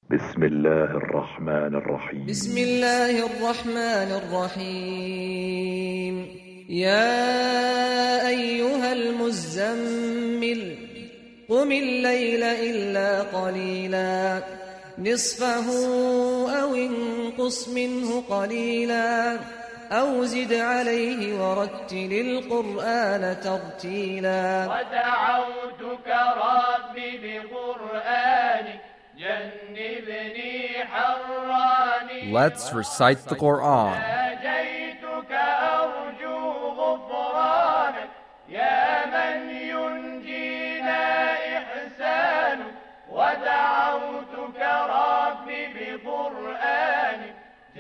بسم الله الرحمن الرحيم بسم الله الرحمن الرحيم يا أيها المزمل قم الليل إلا قليلا نصفه أو انقص منه قليلا أو زد عليه ورتل القرآن ترتيلا ودعوتك ربي بقرآنك جنبني حراني. Let's recite the Quran. ناجيتك أرجو غفرانك يا من ينجينا إحسانك. ودعوتك ربي بقرآنك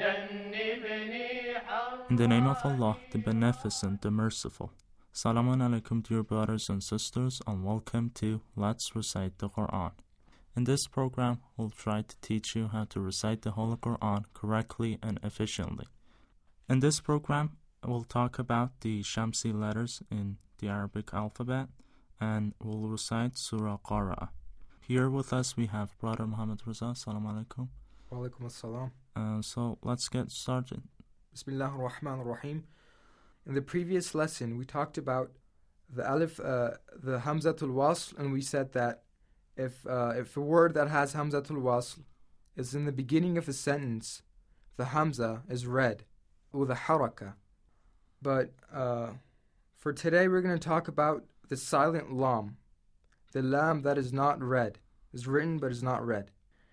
جنبني حراني. In the name of Allah, the Beneficent, the Merciful. Salamun alaikum, dear brothers and sisters, and welcome to Let's Recite the Quran. In this program, we'll try to teach you how to recite the Holy Quran correctly and efficiently. In this program, we'll talk about the Shamsi letters in the Arabic alphabet, and we'll recite Surah Qara'a. Here with us, we have Brother Muhammad Raza. Assalamu alaikum. Wa alaikum assalam. So let's get started. Bismillah ar-Rahman ar-Rahim. In the previous lesson, we talked about the alif, the hamzatul wasl, and we said that if a word that has hamzatul wasl is in the beginning of a sentence, the hamza is read with a haraka. But for today, we're going to talk about the silent lam, the lam that is not read, is written but is not read.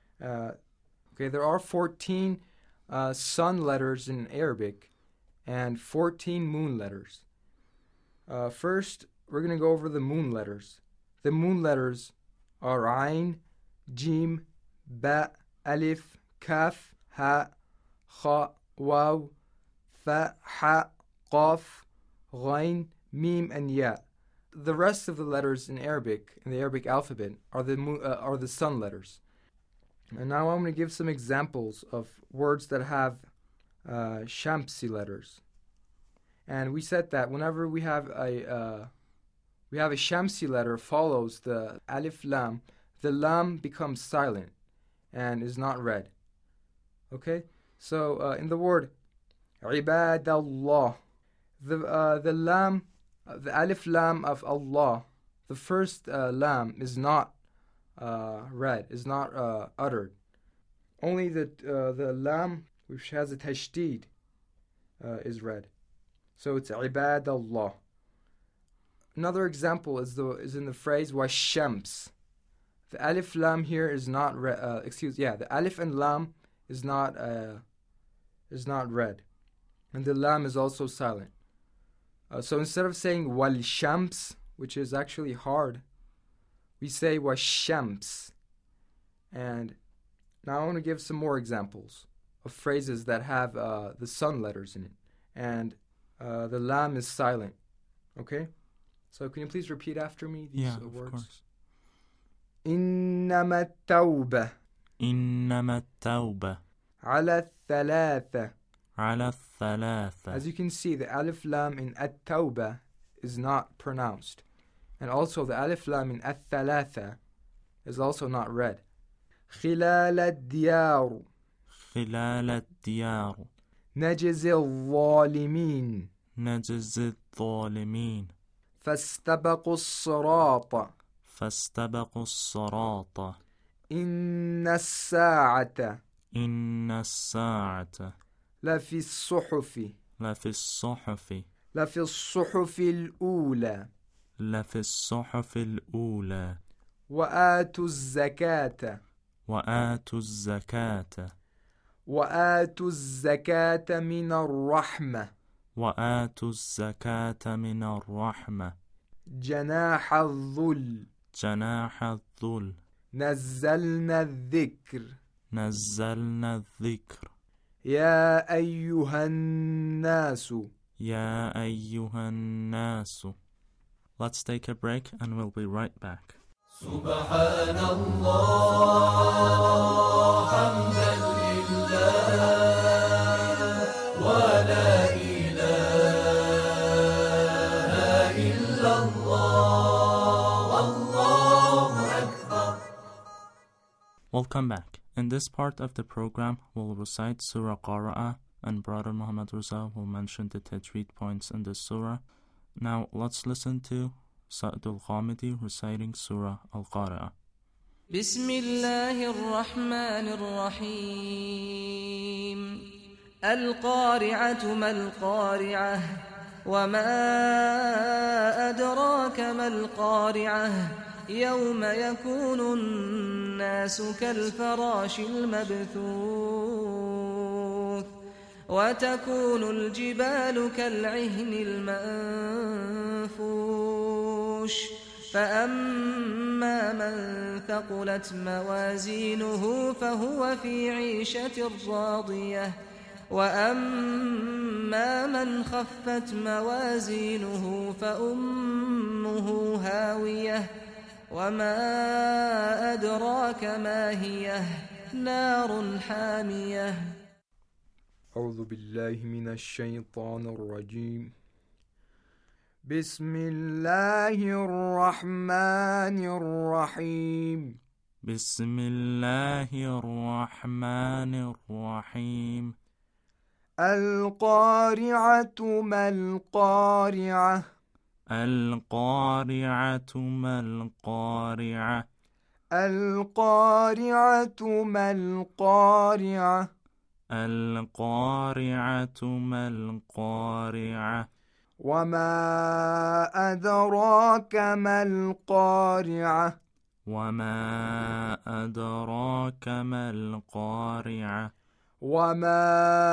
Okay, there are 14 sun letters in Arabic and 14 moon letters. First, we're going to go over the moon letters. The moon letters are Ain, Jim, Ba, Alif, Kaf, Ha, Kha, Waw, Fa, Ha, Qaf, Ghain, Mim, and Ya. The rest of the letters in Arabic, in the Arabic alphabet, are the sun letters. And now I'm going to give some examples of words that have Shamsi letters. And we said that whenever we have a Shamsi letter follows the Alif Lam, the Lam becomes silent and is not read. Okay? So in the word Ibadallah, the Lam, the Alif Lam of Allah, the first Lam is not read, is not uttered. Only the Lam which has a tashdid is read. So it's Ibadallah. Another example is in the phrase Washams. The Alif Lam here is not the Alif and Lam is not read, and the Lam is also silent. So instead of saying Wal Shams, which is actually hard, we say Washams. And now I want to give some more examples of phrases that have the sun letters in it, and the Lam is silent. Okay? So can you please repeat after me these words? Of course. إنما التوبة إنما التوبة على الثلاثة. على الثلاثة. As you can see, the Alif Lam in At-Tawbah is not pronounced. And also the Alif Lam in At-Thalatha is also not read. خلال الديار خلال الديار نجزي الظالمين نجزي الظالمين فاستبقوا الصراط فاستبقوا الصراط إن الساعة إن الساعة لفي الصحف لفي الصحف لفي الصحف الأولى لفي الصحف الأولى وآتوا الزكاة وآتوا الزكاة وآتوا الزكاة من الرحمة وآتوا الزكاة من الرحمة جناح الذل جناح الذل نزلنا الذكر نزلنا الذكر يا أيها الناس يا أيها الناس. Let's take a break and we'll be right back. سبحان الله حمدا لله ولا إله إلا الله والله أكبر. Welcome back. In this part of the program, we'll recite Surah Qara'a, and Brother Muhammad Raza will mention the tajweed points in this surah. Now, let's listen to Sa'd al-Ghamidi reciting Surah Al-Qara'a. بسم الله الرحمن الرحيم القارعة ما القارعة وما أدراك ما القارعة يوم يكون الناس كالفراش المبثوث وتكون الجبال كالعهن المنفوش فأما من ثقلت موازينه فهو في عيشة راضية وأما من خفت موازينه فأمه هاوية وما أدراك ما هي نار حامية. أعوذ بالله من الشيطان الرجيم. بسم الله الرحمن الرحيم. بسم الله الرحمن الرحيم. القارعة ما القارعة القارعة ما القارعة القارعة ما القارعة القارعة ما القارعة وما أدراك ما القارعة وما أدراك ما القارعة وما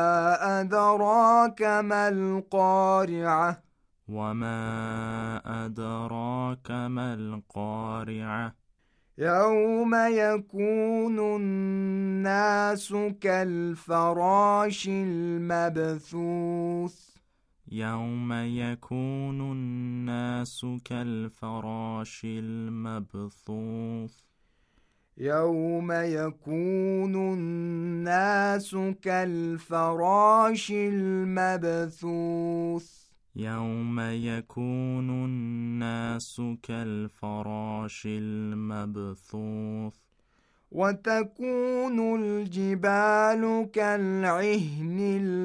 أدراك ما القارعة وما أدراك ما القارعة يوم يكون الناس كالفراش المبثوث يوم يكون الناس كالفراش المبثوث يوم يكون الناس كالفراش المبثوث يوم يكون الناس كالفراش المبثوث وتكون الجبال كالعهن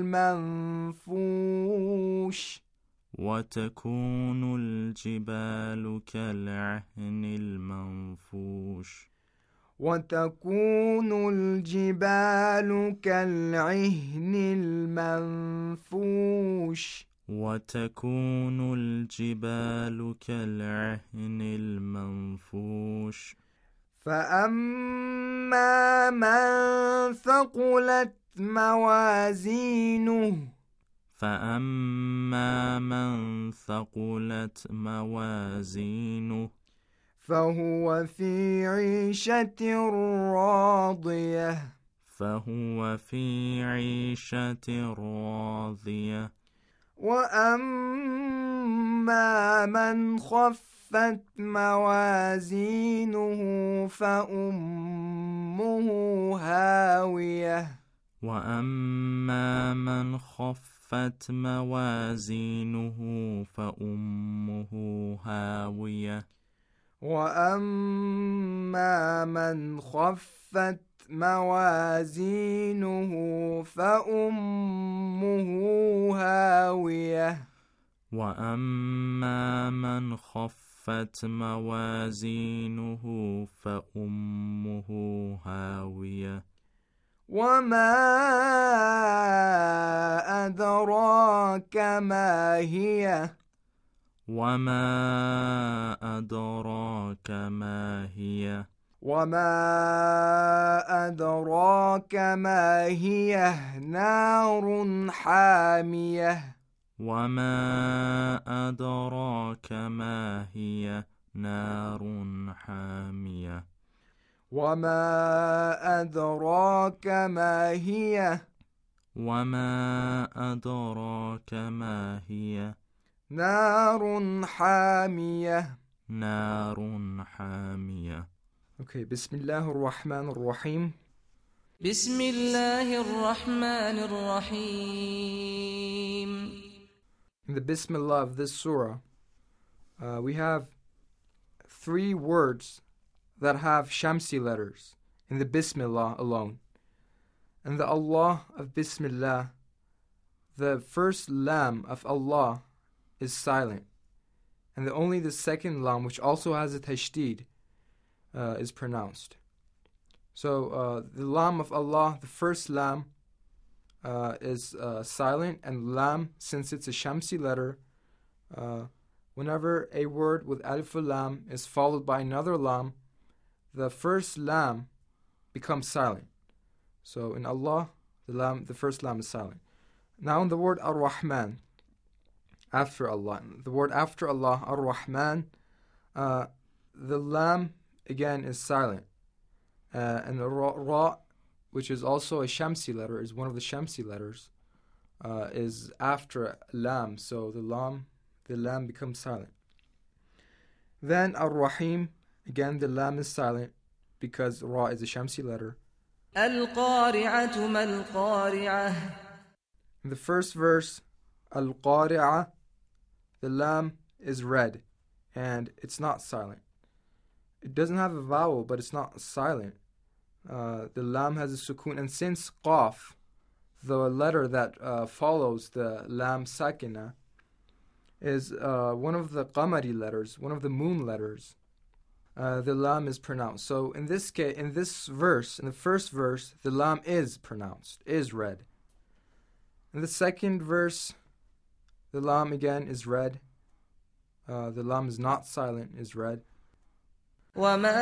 المنفوش وتكون الجبال كالعهن المنفوش وتكون الجبال كالعهن المنفوش وتكون الجبال كالعهن المنفوش فأما من ثقلت موازينه فأما من ثقلت موازينه فهو في عيشة راضية فهو في عيشة راضية وأما من خفت موازينه فأمه هاوية وأما من خفت موازينه فأمه هاوية وأما من خفت موازينه فأمه هاوية وأما من خفت موازينه فأمه هاوية وما أدراك ما هي وما أدراك ما هي وما أدراك ما هي نار حامية وما أدراك ما هي نار حامية وما أدراك ما هي وما أدراك ما هي نار حامية نار حامية. Okay, بسم الله الرحمن الرحيم. بسم الله الرحمن الرحيم. In the Bismillah of this surah, we have 3 words that have Shamsi letters. in the Bismillah alone. And the Allah of Bismillah, the first lam of Allah is silent. And only the second lam, which also has a tashdid, is pronounced. So the lam of Allah, the first lam, is silent, and lam, since it's a shamsi letter, whenever a word with alif or lam is followed by another lam, the first lam becomes silent. So in Allah, the first lam is silent. Now in the word Ar-Rahman, after Allah, the word after Allah, Ar-Rahman, the lam again is silent. And the ra, which is also a shamsi letter, is one of the shamsi letters, is after lam. So the lam becomes silent. Then Ar-Rahim, again the lam is silent because ra is a shamsi letter. القارعة ما القارعة. In the first verse, Al-Qari'ah, the lam is read and it's not silent. It doesn't have a vowel, but it's not silent. The lam has a sukoon, and since qaf, the letter that follows the lam sakina, is one of the qamari letters, one of the moon letters, the lam is pronounced. So in this case, in this verse, in the first verse, the lam is pronounced, is read. In the second verse, the lam again is read. The lam is not silent, is read. وما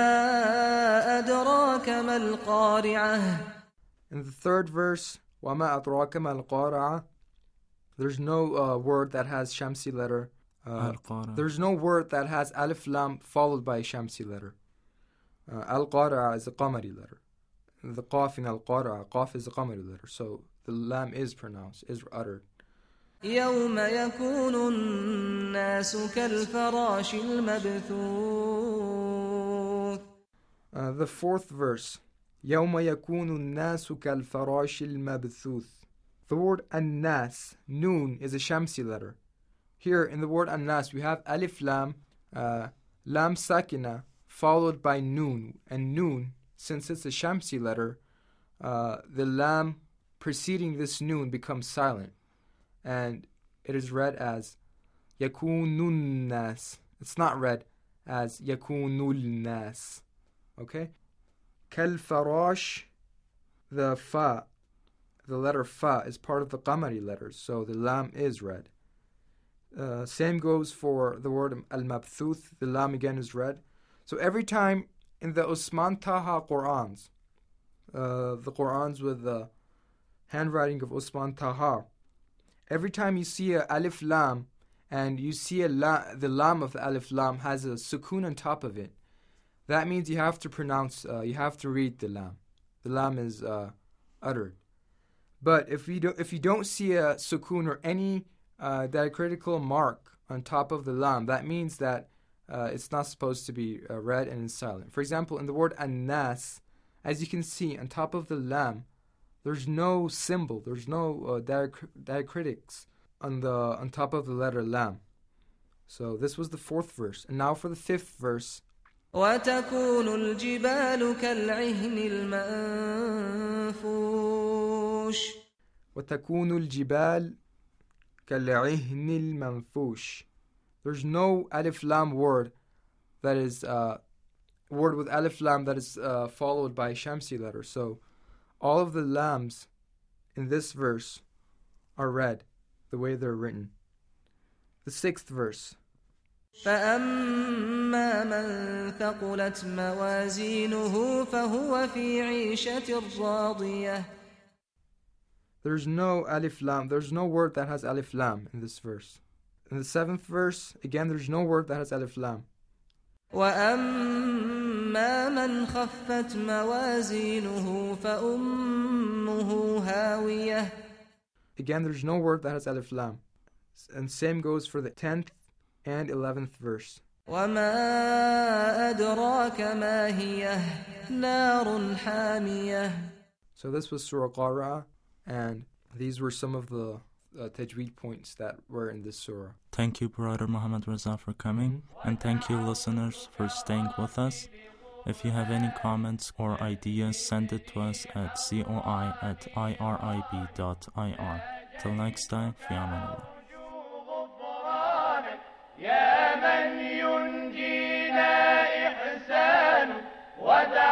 أدراك ما القارعة. In the third verse, وما أدراك ما القارعة, there's no word that has shamsi letter. There's no word that has alif lam followed by a shamsi letter. Al-Qari'ah is a qamari letter. The qaf in Al-Qari'ah, qaf is a qamari letter. So the lam is pronounced, is uttered. يوم يكون الناس كالفراش المبثوث. The fourth verse, يوم يكون الناس كالفراش المبثوث. The word an-nas, noon, is a shamsi letter. Here in the word an-nas we have alif lam, lam sakina, followed by noon. And noon, since it's a shamsi letter, the lam preceding this noon becomes silent. And it is read as yakunun nas. It's not read as yakunul nas. Okay? Kal farash, the fa, the letter fa is part of the qamari letters, so the lam is read. Same goes for the word al-mabthuth, the lam again is read. So every time in the Usman Taha Qur'ans, the Qur'ans with the handwriting of Usman Taha, every time you see a alif lam and you see the lam of the alif lam has a sukoon on top of it, that means you have to pronounce, you have to read the lam. The lam is uttered. But if you don't see a sukoon or any diacritical mark on top of the lam, that means that it's not supposed to be read and is silent. For example, in the word an-nas, as you can see on top of the lam, there's no symbol, there's no diacritics on top of the letter lam. So this was the fourth verse. And now for the fifth verse. وتكون الجبال كالعهن المنفوش. وتكون الجبال كالعهن المنفوش. There's no alif lam word that is word with alif lam that is followed by a shamsi letter. So all of the lams in this verse are read the way they're written. The sixth verse. فأما من ثقلت موازينه فهو في عيشة راضية. There's no alif lam. There's no word that has alif lam in this verse. In the seventh verse, again, there's no word that has alif lam. وأما من خفت موازينه فأمه هاوية. Again, there's no word that has alif lam. And same goes for the 10th and 11th verse. وما أدراك ما هي نار حامية. So this was Surah Qari'ah, and these were some of the tajweed points that were in this surah. Thank you, Brother Muhammad Raza, for coming, and thank you, listeners, for staying with us. If you have any comments or ideas, send it to us at coi@irib.ir. Till next time, fi amanillah. يا من ينجينا إحسان